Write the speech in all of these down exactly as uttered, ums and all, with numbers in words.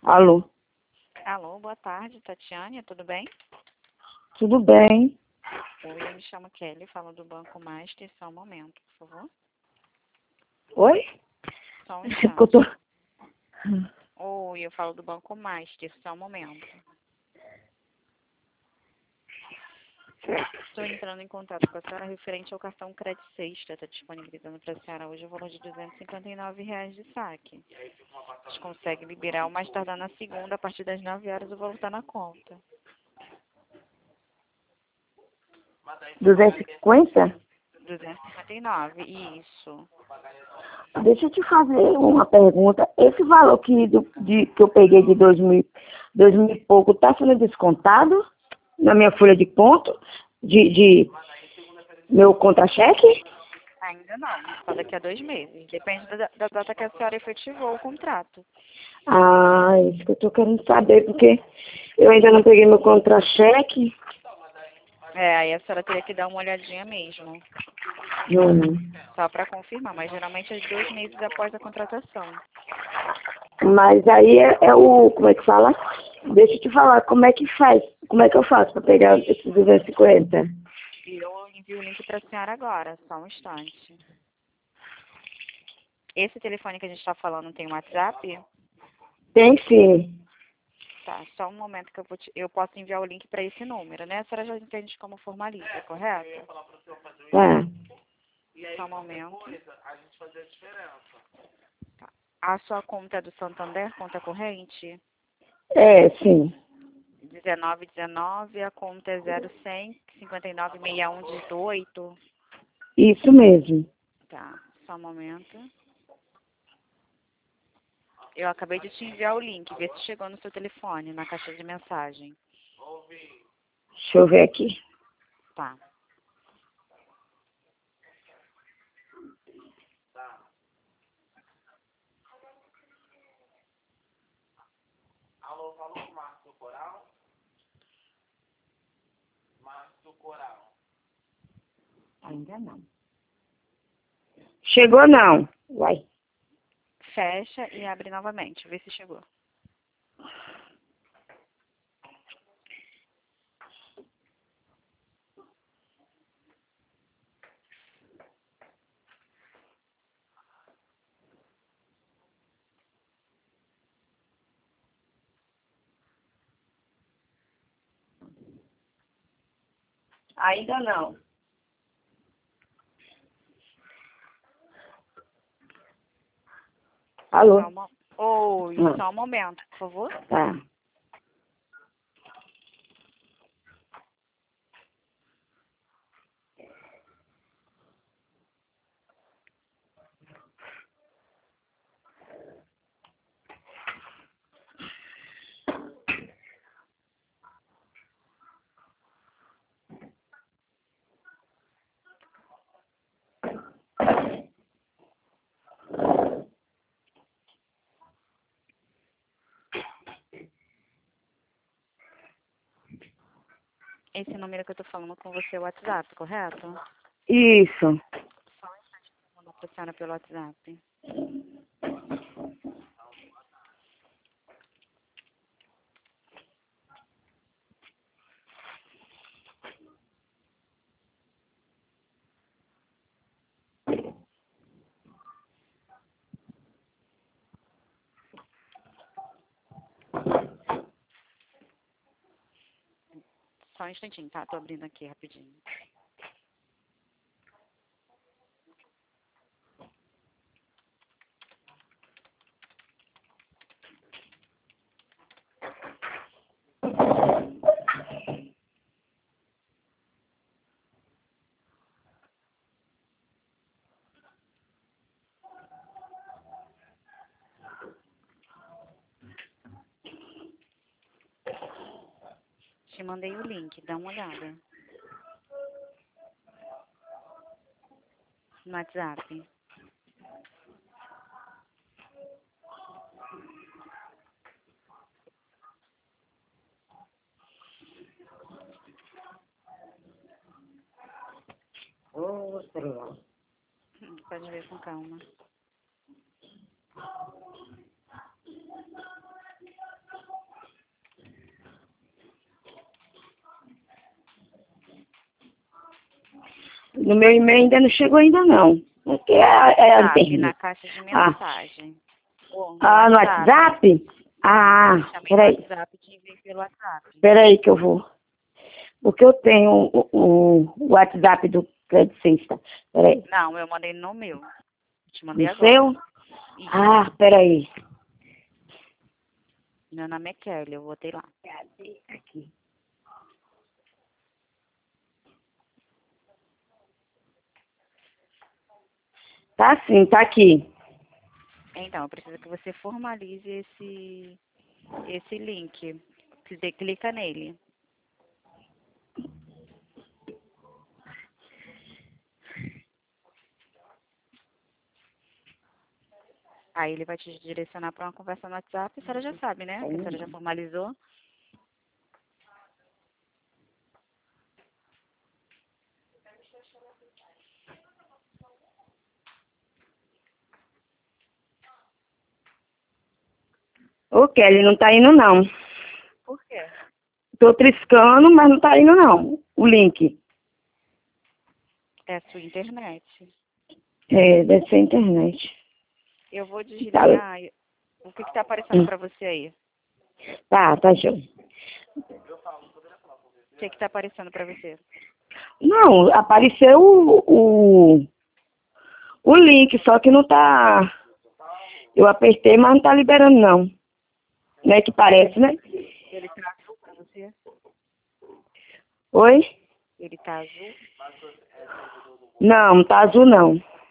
Alô, Alô, boa tarde, Tatiane, tudo bem? tudo bem? Oi, eu me chamo Kelly, falo do Banco Master, só um momento, por favor. Oi? Só um É porque eu tô... instante. Oi, eu falo do Banco Master, só um momento. Estou entrando em contato com a senhora referente ao cartão Crédito Sexta, está disponibilizando para a senhora hoje o valor de duzentos e cinquenta e nove reais de saque. A gente consegue liberar o mais tardar na segunda, a partir das nove horas o valor está na conta. duzentos e cinquenta? duzentos e cinquenta e nove, isso. Deixa eu te fazer uma pergunta. Esse valor que, do, de, que eu peguei de dois mil, dois mil e pouco, está sendo descontado na minha folha de ponto? De, de meu contra-cheque? Ainda não, só daqui a dois meses. Depende da, da data que a senhora efetivou o contrato. Ah, é isso que eu tô querendo saber, porque eu ainda não peguei meu contra-cheque. É, aí a senhora teria que dar uma olhadinha mesmo, Hum. só para confirmar, mas geralmente é dois meses após a contratação. Mas aí é, é o... Como é que fala? Deixa eu te falar, como é que faz? Como é que eu faço para pegar esses duzentos e cinquenta? E eu envio o link para a senhora agora, só um instante. Esse telefone que a gente está falando tem um WhatsApp? Tem sim. Tá, só um momento que eu, vou te, eu posso enviar o link para esse número, né? A senhora já entende como formalista, correto? Tá. Só um momento. Tá. A sua conta é do Santander, conta corrente? É, sim. dezenove dezenove, a conta é zero cem, cinquenta e nove, sessenta e um, dezoito. Isso mesmo. Tá, só um momento. Eu acabei de te enviar o link, vê se chegou no seu telefone, na caixa de mensagem. Deixa eu ver aqui. Tá. Ainda não. Chegou não. Uai. Fecha e abre novamente, vê se chegou. Ainda não. Alô? Só uma... Oi, Ah, só um momento, por favor. tá. Esse número que eu tô falando com você é o WhatsApp, correto? Isso. Só um instante que eu vou mandar pra senhora pelo WhatsApp. Só um instantinho, tá? Tô abrindo aqui rapidinho. Te mandei o link, dá uma olhada. No WhatsApp. Ô, celular. Hum, Pode ver com calma. No meu e-mail ainda não chegou ainda não. Porque é, é a Ah, aqui internet. na caixa de Ah, mensagem. Ou no ah, no WhatsApp. WhatsApp? Ah, Eu chamei no peraí. WhatsApp e te enviei pelo WhatsApp. Peraí que eu vou. Porque eu tenho o, o, o WhatsApp do Credicista. Peraí. Não, eu mandei no meu. Te mandei No agora. seu? Isso. Ah, peraí. Meu nome é Kelly, eu botei lá. Cadê? Aqui. Tá sim, tá aqui. Então, eu preciso que você formalize esse, esse link. Você clica nele. Aí ele vai te direcionar para uma conversa no WhatsApp. A senhora já sabe, né? Que a senhora já formalizou. Ô, Kelly, não tá indo não. Por quê? Tô triscando, mas não tá indo não. O link. É a sua internet. É, deve ser a internet. Eu vou Tá, desligar. O que está aparecendo para você aí? tá, tá show. O que está aparecendo para você? Não, apareceu o, o, o link, só que não tá... Eu apertei, mas não tá liberando não. Não é que parece, né? Ele está azul para você? Oi? Ele está azul? Não, não tá azul não.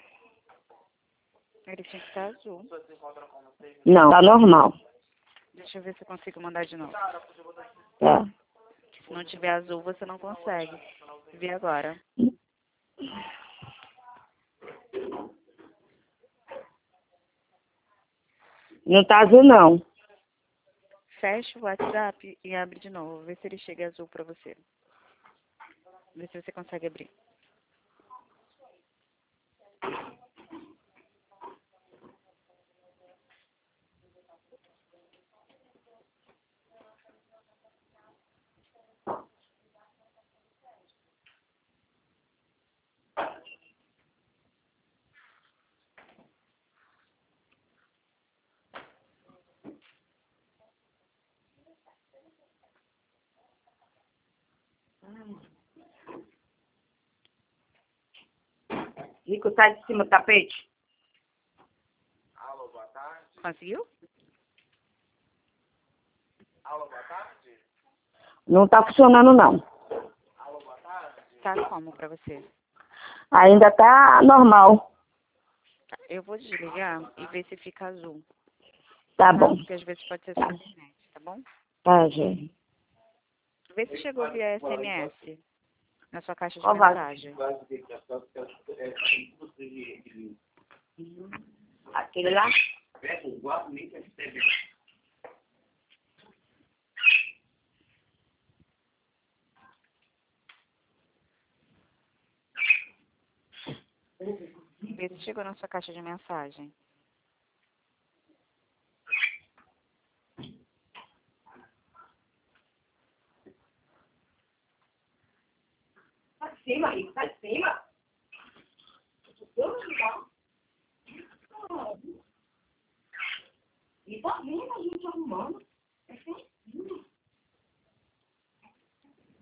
Ele tinha que estar azul. Não, tá normal. Deixa eu ver se eu consigo mandar de novo. Tá. Se não tiver azul, você não consegue. Vê agora. Não tá azul não. Fecha o WhatsApp e abre de novo. Vê se ele chega azul para você. Vê se você consegue abrir. Rico, tá de cima do tapete? Conseguiu? Não tá funcionando não. Tá como para você? Ainda tá normal. Tá, eu vou desligar e ver se fica azul. Tá Tá? bom. Porque às vezes pode ser sua internet, tá bom? Tá, gente. Vê se chegou via S M S na sua caixa de Qual vai? mensagem. Aquele lá? Vê se chegou na sua caixa de mensagem. Tá de cima, Rico, tá de cima. E tá vindo a gente arrumando. É certinho.